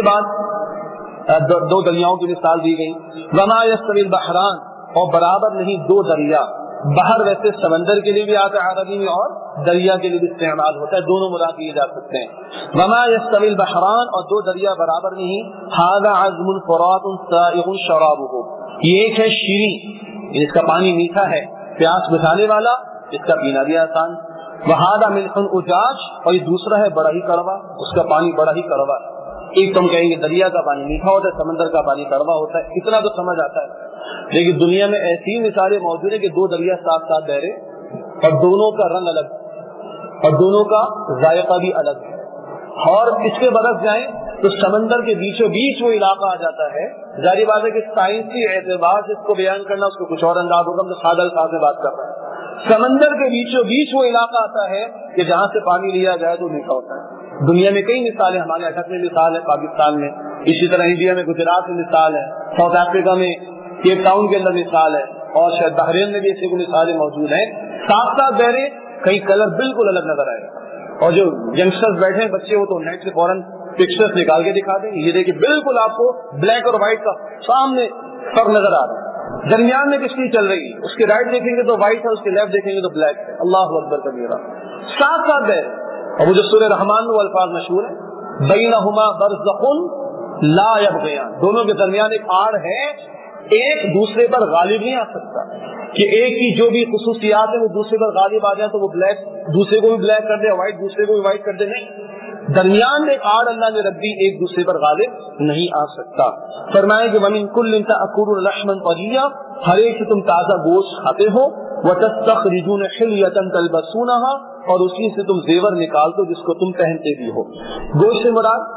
بعد دو دریاؤں کی مثال دی گئی، وما یستوی البحران، اور برابر نہیں دو دریا۔ بحر ویسے سمندر کے لیے بھی آتا ہے عربی میں، اور دریا کے لیے بھی استعمال ہوتا ہے، دونوں مراد کیے جا سکتے ہیں۔ وما یستوی البحران، اور دو دریا برابر نہیں، ھذا عذب فرات سائغ شرابہ، یہ ایک ہے شیریں، اس کا پانی میٹھا ہے، پیاس بجھانے والا، اس کا پینا بھی آسان۔ وھذا ملح اجاج، اور یہ دوسرا ہے بڑا ہی کڑوا، اس کا پانی بڑا ہی کڑوا ہے۔ ایک تم کہیں گے دریا کا پانی میٹھا ہوتا ہے، سمندر کا پانی کڑوا ہوتا ہے، اتنا تو سمجھ آتا ہے، لیکن دنیا میں ایسی مثالیں موجود ہیں کہ دو دریا ساتھ ساتھ بہ رہے، اور دونوں کا رنگ الگ اور دونوں کا ذائقہ بھی الگ ہے۔ اور اس کے برعکس جائیں تو سمندر کے بیچوں بیچ وہ علاقہ آ جاتا ہے۔ ظاہر بات ہے کہ سائنسی اعتبار سے اس کو بیان کرنا اس کو کچھ اور انداز ہوگا، تو سادہ الفاظ میں بات کر رہا ہے۔ سمندر کے بیچوں بیچ وہ علاقہ آتا ہے کہ جہاں سے پانی لیا جائے تو میٹھا ہوتا ہے۔ دنیا میں کئی مثالیں، ہمارے اٹک میں مثال ہے، پاکستان میں، اسی طرح انڈیا میں گجرات میں مثال ہے، ساؤتھ افریقہ میں کیپ ٹاؤن کے اندر مثال ہے، اور شاید بحرین میں بھی ایسی کوئی مثالیں موجود ہیں۔ ساتھ ساتھ بحریں کہیں کلر بالکل الگ نظر آئے گا. اور جو ینگسٹرز بیٹھے ہیں بچے، وہ تو نیٹ سے فوراً پکچرز نکال کے دکھا دیں، یہ دیکھیں بالکل آپ کو بلیک اور وائٹ کا سامنے فرق نظر آ رہا ہے. درمیان میں کشتی چل رہی ہے، اس کے رائٹ دیکھیں گے تو وائٹ ہے، اس کے لیفٹ دیکھیں گے تو بلیک ہے. اللہ اکبر کبیرہ. ساتھ ساتھ ہے. اور وہ جو سورہ رحمان میں وہ الفاظ مشہور ہیں، بینہما برزخ لا یبغیان، دونوں کے درمیان ایک آڑ ہے، ایک دوسرے پر غالب نہیں آ سکتا. کہ ایک کی جو بھی خصوصیات ہیں وہ دوسرے پر غالب آ جائے تو وہ بلیک دوسرے کو بھی بلیک کر دے، وائٹ دوسرے کو بھی وائٹ کر دے. نہیں، درمیان میں ایک آڑ اللہ نے رکھ دی، ایک دوسرے پر غالب نہیں آ سکتا. فرمائے کہ وَمِن كُلٍّ تَأْكُلُونَ لَحْمًا طَرِيًّا، ہر ایک سے تم تازہ گوشت کھاتے ہو. وَتَسْتَخْرِجُونَ حِلْيَةً تَلْبَسُونَهَا، اور اسی سے تم زیور نکالتے ہو جس کو تم پہنتے بھی ہو. گوشت سے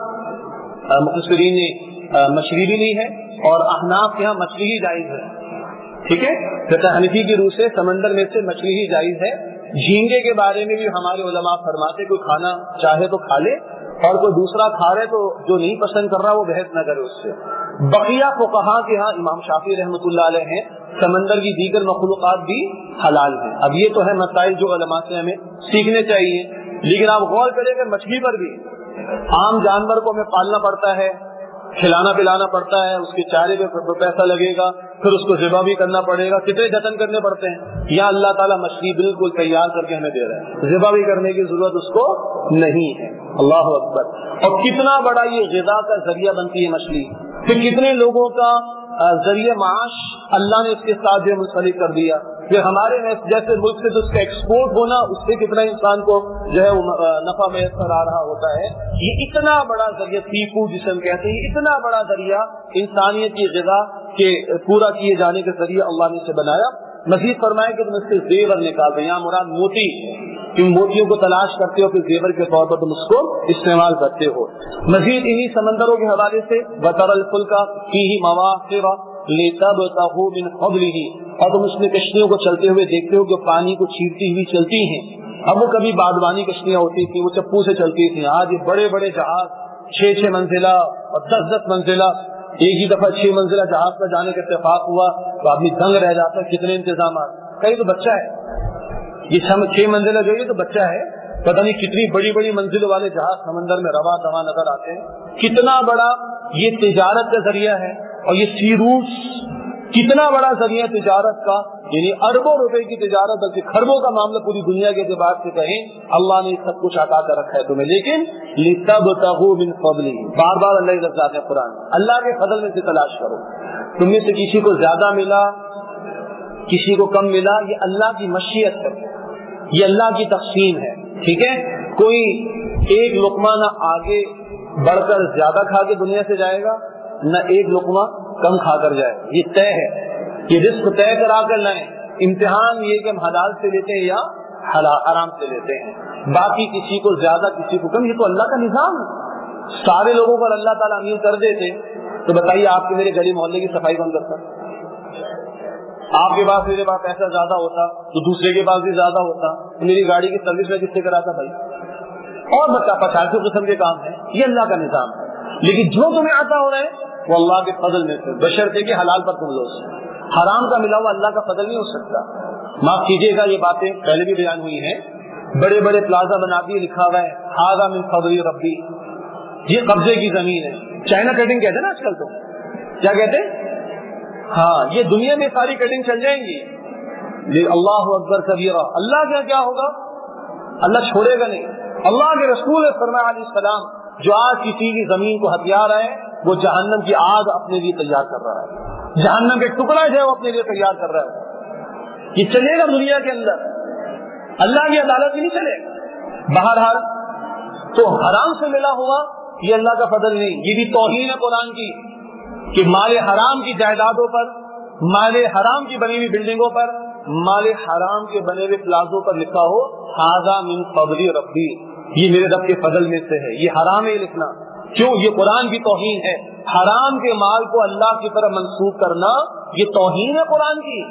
مراد مفسرین نے مچھلی بھی نہیں ہے، اور احناف کے ہاں مچھلی ہی جائز ہے. ٹھیک ہے، جیسے حنفی کی روح سے سمندر میں سے مچھلی ہی جائز ہے. جھینگے کے بارے میں بھی ہمارے علماء فرماتے کوئی کھانا چاہے تو کھا لے، اور کوئی دوسرا کھا رہے تو جو نہیں پسند کر رہا وہ بحث نہ کرے اس سے. بقیہ فقہا کے ہاں امام شافعی رحمۃ اللہ علیہ ہیں سمندر کی دیگر مخلوقات بھی حلال ہیں. اب یہ تو ہے مسائل جو علماء سے ہمیں سیکھنے چاہیے، لیکن آپ غور کریں کہ مچھلی پر بھی عام جانور کو ہمیں پالنا پڑتا ہے، کھلانا پلانا پڑتا ہے، اس کے چارے پہ پیسہ لگے گا، پھر اس کو ذبح بھی کرنا پڑے گا، کتنے جتن کرنے پڑتے ہیں. یا اللہ تعالیٰ مچھلی بالکل تیار کر کے ہمیں دے رہا ہے، ذبح بھی کرنے کی ضرورت اس کو نہیں ہے. اللہ اکبر. اور کتنا بڑا یہ غذا کا ذریعہ بنتی ہے مچھلی، پھر کتنے لوگوں کا ذریعہ معاش اللہ نے اس کے ساتھ جو منسلک کر دیا. پھر ہمارے جیسے ملک سے جو اس کا ایکسپورٹ ہونا، اس سے کتنا انسان کو جو ہے نفع میسر آ رہا ہوتا ہے. یہ اتنا بڑا ذریعہ سی فوڈ جسے ہم کہتے ہیں، اتنا بڑا ذریعہ انسانیت کی غذا کے پورا کیے جانے کے ذریعے اللہ نے اسے بنایا. مزید فرمائے کہ تم اس سے زیور نکالتے، یہاں مراد موتی، تم موتیوں کو تلاش کرتے ہو، پھر زیور کے طور پر تم اس کو استعمال کرتے ہو. مزید انہی سمندروں کے حوالے سے وَتَرَى الْفُلْكَ فِيهِ مَوَاخِرَ لِتَبْتَغُوا مِنْ فَضْلِهِ، اور تم اس میں کشتیوں کو چلتے ہوئے دیکھتے ہو کہ پانی کو چھیرتی ہوئی چلتی ہیں. اب وہ کبھی بادبانی کشتیاں ہوتی تھی، وہ چپو سے چلتی تھیں. آج یہ بڑے بڑے جہاز 6 منزلہ اور 10 منزلہ، ایک ہی دفعہ 6 منزلہ جہاز پر جانے کا اتفاق ہوا تو آدمی دنگ رہ جاتا ہے. کتنے انتظامات، کہیں تو بچہ ہے، یہ 6 منزلہ جو یہ تو بچہ ہے، پتہ نہیں کتنی بڑی بڑی منزلوں والے جہاز سمندر میں رواں دواں نظر آتے ہیں. کتنا بڑا یہ تجارت کا ذریعہ ہے. اور یہ سی روٹس کتنا بڑا ذریعہ تجارت کا، یعنی اربوں روپے کی تجارت، بلکہ خربوں کا معاملہ پوری دنیا کے اعتبار سے کہیں اللہ نے سب کچھ عطا کر رکھا ہے تمہیں. لیکن لِتَبْتَغُوا مِنْ فَضْلِهِ، بار بار اللہ لفظ آتے ہیں قرآن، اللہ کے فضل میں سے تلاش کرو. تم میں سے کسی کو زیادہ ملا، کسی کو کم ملا، یہ اللہ کی مشیت ہے، یہ اللہ کی تقسیم ہے. ٹھیک ہے، کوئی ایک لقمہ نہ آگے بڑھ کر زیادہ کھا کے دنیا سے جائے گا، نہ ایک لقمہ کم کھا کر جائے. یہ طے ہے، یہ رزق طے کرا کر لائیں. امتحان یہ کہ ہم حلال سے لیتے ہیں یا حرام سے لیتے ہیں. باقی کسی کو زیادہ کسی کو کم، یہ تو اللہ کا نظام ہے. سارے لوگوں پر اللہ تعالیٰ امیر کر دیتے تو بتائیے آپ کے میرے گلی محلے کی صفائی کون کرتا؟ آپ کے پاس میرے پاس پیسہ زیادہ ہوتا تو دوسرے کے پاس بھی زیادہ ہوتا. میری گاڑی کی سروس میں کس سے کراتا بھائی؟ اور بچہ 50 قسم کے کام ہے. یہ اللہ کا نظام ہے. لیکن جو تمہیں آتا ہو رہا ہے وہ اللہ کے فضل میں سے، بشرطے کہ حلال پر تم لو. حرام کا ملا ہوا اللہ کا فضل نہیں ہو سکتا. معاف کیجیے گا، یہ باتیں پہلے بھی بیان ہوئی ہیں. بڑے بڑے پلازا بنا دیے، لکھا ہوا ہے ھذا من فضل ربی، یہ قبضے کی زمین ہے. چائنا کٹنگ کہتے ہیں نا آج کل، تو کیا کہتے ہیں؟ ہاں، یہ دنیا میں ساری کٹنگ چل جائیں گی. اللہ اکبر کبیرہ. اللہ کا کیا ہوگا؟ اللہ چھوڑے گا نہیں. اللہ کے رسول فرمایا علیہ السلام، جو آج کسی کی زمین کو ہتھیار رہا ہے وہ جہنم کی آگ اپنے لیے تیار کر رہا ہے. جہنم کے ٹکڑا جو ہے وہ اپنے لیے تیار کر رہا ہے. یہ چلے گا دنیا کے اندر، اللہ کی عدالت بھی نہیں چلے گا. بہرحال تو حرام سے ملا ہوا یہ اللہ کا فضل نہیں، یہ بھی توہین ہے قرآن کی کہ مال حرام کی جائیدادوں پر، مال حرام کی بنی ہوئی بلڈنگوں پر، مال حرام کے بنے ہوئے پلازوں پر لکھا ہو ھذا من فضل ربی، یہ میرے رب کے فضل میں سے ہے. یہ حرام ہے لکھنا. کیوں؟ یہ قرآن کی توہین ہے. حرام کے مال کو اللہ کی طرف منسوب کرنا یہ توہین ہے قرآن کی.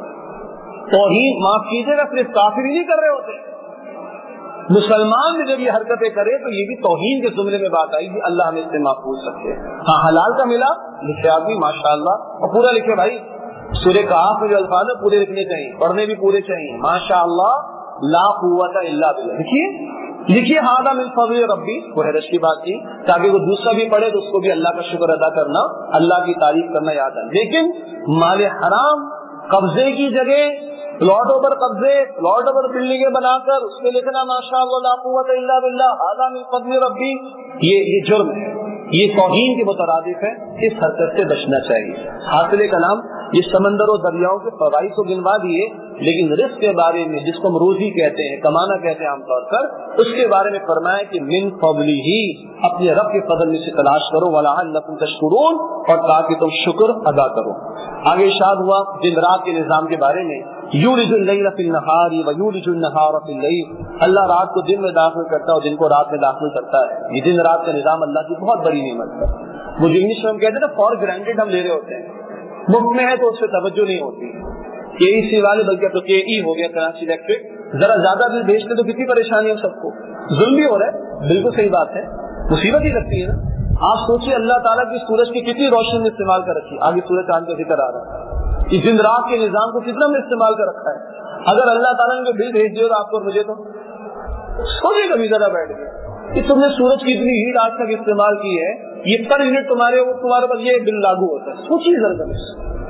توہین، معاف کیجیے گا، صرف کافر ہی نہیں کر رہے ہوتے، مسلمان بھی جب یہ حرکتیں کرے تو یہ بھی توہین کے زمرے میں بات آئی. اللہ ہمیں اس سے محفوظ رکھے. ہاں، حلال کا ملا لکھے آدمی ماشاء اللہ، اور پورا لکھے بھائی. سورہ کہف میں جو الفاظ ہیں پورے لکھنے چاہیے، پڑھنے بھی پورے چاہیے. ماشاء اللہ لا قوت الا باللہ. لکھیے ھذا من فضل ربی، وہ حیرت کی بات کی تاکہ وہ دوسرا بھی پڑھے تو اس کو بھی اللہ کا شکر ادا کرنا، اللہ کی تعریف کرنا یاد آئے. لیکن مال حرام قبضے کی جگہ پلاٹوں پر قبضے، پلاٹوں پر بلڈنگیں بنا کر اس پہ لکھنا ماشاء اللہ لا قوت الا باللہ ھذا من فضل ربی، یہ جرم ہے، یہ توہین کے مترادف ہے. اس حرکت سے بچنا چاہیے. حاصل کلام یہ سمندر و دریاؤں کے فوائد تو گنوا دیے، لیکن رزق کے بارے میں جس کو ہم روزی کہتے ہیں، کمانا کہتے ہیں عام طور پر، اس کے بارے میں فرمایا کہ من فضلہ ہی، اپنے رب کے فضل میں سے تلاش کرو، ولعلکم تشکرون، اور تاکہ تم شکر ادا کرو. آگے ارشاد ہوا دن رات کے نظام کے بارے میں، یولج اللیل فی النہار ویولج النہار فی اللیل، اللہ رات کو دن میں داخل کرتا ہے اور دن کو رات میں داخل کرتا ہے. یہ دن رات کا نظام اللہ کی بہت بڑی نعمت ہے. وہ جو انگلش میں ہم کہتے ہیں نا فار گرانٹیڈ ہم لے رہے ہوتے ہیں، مفت میں ہے تو اس پہ توجہ نہیں ہوتی. کے ای سی والے بلکہ تو کے ای ہو گیا کراچی الیکٹرک، ذرا زیادہ بل بھیجتے تو کتنی پریشانی ہو سب کو، ظلم بھی ہو رہا ہے. بالکل صحیح بات ہے، مصیبت ہی لگتی ہے نا. آپ سوچیے اللہ تعالیٰ کی سورج کی کتنی روشنی میں استعمال کر رکھی، آگے سورج چاند کا ذکر آ رہا ہے، اس دن رات کے نظام کو کتنا میں استعمال کر رکھا ہے. اگر اللہ تعالیٰ نے بل بھیج دیا آپ کو اور مجھے، تو سوچے کبھی ذرا بیٹھ گئے کہ تم نے سورج کی اتنی ہیٹ آج تک استعمال کی ہے، یہ پر یونٹ تمہارے پر یہ بل لاگو ہوتا ہے. سوچیے ذرا کبھی،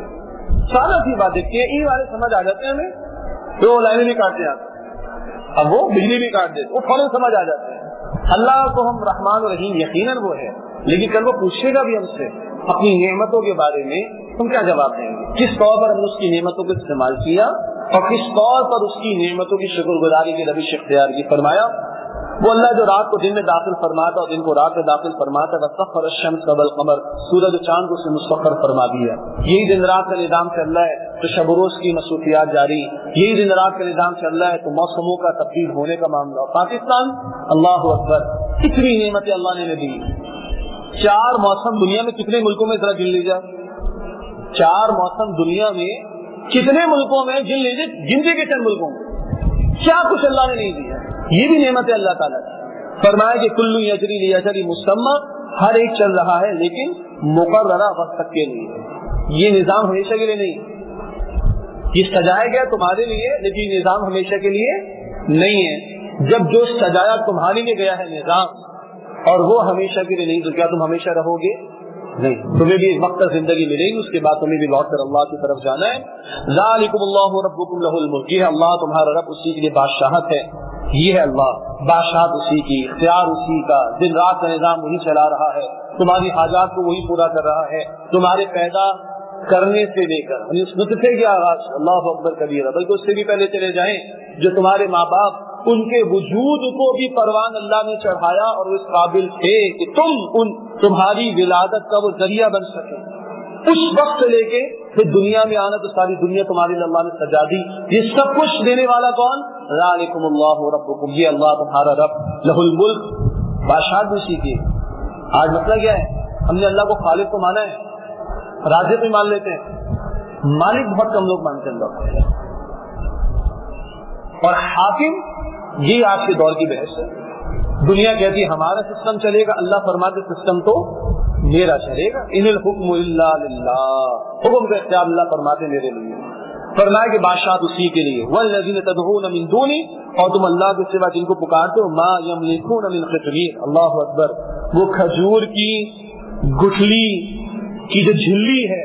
سارا سی بات ہے. کے ای والے سمجھ آ جاتے ہیں ہمیں تو لائنیں بھی کاٹتے ہیں، اب وہ بجلی بھی کاٹ دیتے، وہ فوراً سمجھ آ جاتے ہیں. اللہ کو ہم رحمان و رحیم یقیناً وہ ہے، لیکن کل وہ پوچھے گا بھی ہم سے اپنی نعمتوں کے بارے میں، تم کیا جواب دیں گے؟ کس طور پر ہم نے اس کی نعمتوں کو استعمال کیا اور کس طور پر اس کی نعمتوں کی شکر گزاری کی روش اختیار کی. فرمایا وہ اللہ جو رات کو دن میں داخل فرماتا اور دن کو رات میں داخل فرماتا، وسخر الشمس والقمر، سورج و چاند کو سے مسخر فرما دیا. یہی دن رات کا نظام چل رہا ہے تو شب و روز کی مصروفیات جاری، یہی دن رات کا نظام چل رہا ہے تو موسموں کا تبدیل ہونے کا معاملہ. پاکستان اللہ اکبر، اتنی نعمتیں اللہ نے دی. 4 موسم دنیا میں کتنے ملکوں میں ذرا گن لیجیے، 4 موسم دنیا میں کتنے ملکوں میں گن لیجیے، گنتی کے چند ملکوں میں کیا کچھ اللہ نے نہیں دیا. یہ بھی نعمت ہے اللہ تعالیٰ کی. فرمایا کہ کلو یجری لیجری مسمى، ہر ایک چل رہا ہے لیکن مقررہ وقت تک کے لیے. یہ نظام ہمیشہ کے لیے نہیں، یہ سجایا گیا تمہارے لیے لیکن یہ نظام ہمیشہ کے لیے نہیں ہے. جب جو سجایا تمہارے لیے گیا ہے نظام اور وہ ہمیشہ کے لیے نہیں، تو کیا تم ہمیشہ رہو گے؟ نہیں، تمہیں بھی وقت زندگی ملے گی، اس کے بعد تمہیں بھی لوٹ کر اللہ کی طرف جانا ہے. ذالکم اللہ ربکم لہ الملک، یہ اللہ تمہارا رب، اسی کے لیے بادشاہت ہے. یہ ہے اللہ، بادشاہت اسی کی، اختیار اسی کا، دن رات کا نظام وہی چلا رہا ہے، تمہاری حاجات کو وہی پورا کر رہا ہے. تمہارے پیدا کرنے سے لے کر اس نطفے کے آغاز، اللہ اکبر کبیرہ، بلکہ اس سے بھی پہلے چلے جائیں، جو تمہارے ماں باپ ان کے وجود کو بھی پروان اللہ نے چڑھایا اور وہ اس قابل تھے کہ تمہاری ولادت کا وہ ذریعہ بن سکے. اس وقت سے لے کے پھر دنیا میں آنا تو ساری دنیا تمہارے لیے اللہ نے سجا دی. یہ سب کچھ دینے والا کون؟ ذالکم اللہ ربکم، یہ اللہ تمہارا رب، لہ الملک، بادشاہت بھی اسی کی. آج مسئلہ کیا ہے؟ ہم نے اللہ کو خالق تو مانا ہے، رازق بھی مان لیتے ہیں، مالک بہت کم لوگ مانتے ہیں اللہ، اور حاکم یہ آج کے دور کی بحث ہے. دنیا کہتی ہے ہمارا سسٹم چلے گا، اللہ فرماتے سسٹم تو میرا چلے گا. ان الحکم الا للہ، حکم کا اختیار اللہ فرماتے میرے لیے. فرمایا کہ بادشاہت اسی کے لیے. والذین تدعون من دونی، اور تم اللہ کے سوا جن کو پکارتے ہو، ما یملکون من قطمیر، اللہ اکبر، وہ کھجور کی گٹھلی کی جو جھلی ہے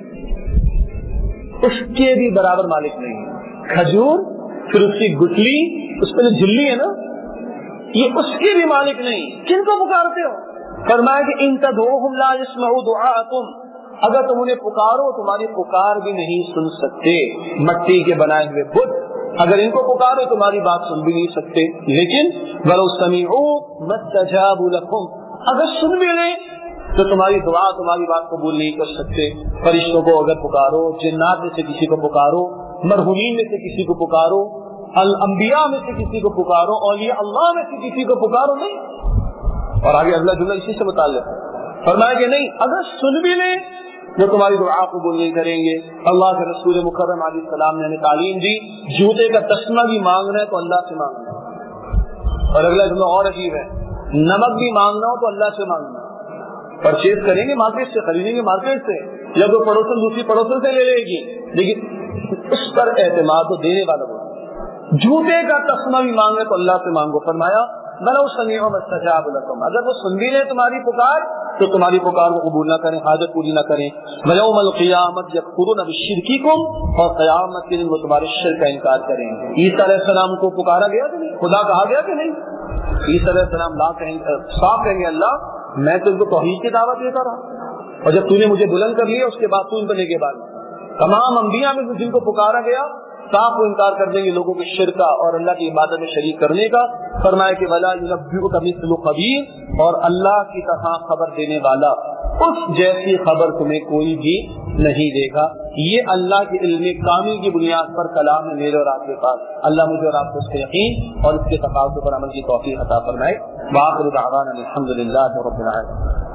اس کے بھی برابر مالک نہیں ہے. کھجور پھر اس کی گٹھلی، اس پہ جو جھلی ہے نا، یہ اس کے بھی مالک نہیں. کن کو پکارتے ہو؟ فرمایا کہ ان تدعوہم لا يسمعوا دعاءکم، اگر تم انہیں پکارو تمہاری پکار بھی نہیں سن سکتے. مٹی کے بنائے ہوئے بت، اگر ان کو پکارو تمہاری بات سن بھی نہیں سکتے. لیکن ولو سمعوا ما استجابوا لکم، اگر سن بھی لیں تو تمہاری دعا، تمہاری بات قبول نہیں کر سکتے. فرشتوں کو اگر پکارو، جنات میں سے کسی کو پکارو، مرحومین میں سے کسی کو پکارو، الانبیاء میں سے کسی کو پکارو، اولیاء اللہ میں سے کسی کو پکارو، نہیں. اور آگے اگلا جملہ اسی سے متعلق ہے. فرمایا کہ نہیں، اگر سن بھی لیں وہ تمہاری دعا قبول نہیں کریں گے. اللہ کے رسول مکرم علیہ السلام نے ہمیں تعلیم دی، جوتے کا تسمہ بھی مانگنا ہے تو اللہ سے مانگنا ہے. اور اگلا جملہ اور عجیب ہے، نمک بھی مانگنا ہو تو اللہ سے مانگنا ہے. پرچیز کریں گے مارکیٹ سے، خریدیں گے مارکیٹ سے، یا کوئی پڑوسن دوسری پڑوسن سے لے لے گی، لیکن اس پر اعتماد تو دینے والا ہوگا. جھوٹے کا تسمہ بھی مانگے تو اللہ سے مانگو. فرمایا بلو سمیع مستجاب لکم، اگر وہ سن بھی لیں تمہاری پکار تو تمہاری پکار کو قبول نہ کریں، حاجت پوری نہ کریں. ویوم القیامت یکفرون بشرککم، اور قیامت کے دن وہ تمہارے شرک کا انکار کریں گے. عیسیٰ علیہ السلام کو پکارا گیا کہ نہیں؟ خدا کہا گیا کہ نہیں؟ عیسیٰ علیہ السلام صاف کہیں گے اللہ میں تو ان کو توحید کی دعوت دیتا رہا، اور جب تو نے مجھے بلند کر لیا اس کے بعد تو ان پر لے کے بعد تمام انبیاء میں جن کو پکارا گیا صاف وہ انکار کر دیں گے لوگوں کے شرک کا اور اللہ کی عبادت میں شریک کرنے کا. فرمایا کہ ولا ينبئك مثل خبیر، اور اللہ کی طرح خبر دینے والا اس جیسی خبر تمہیں کوئی بھی نہیں دے گا. یہ اللہ کے علم کامل کی بنیاد پر کلام ہے میرے اور آپ کے پاس. اللہ مجھے اور آپ کو اس کے یقین اور اس کے تقاضوں پر عمل کی توفیق عطا فرمائے. وآخر دعوانا الحمد للہ رب العالمین.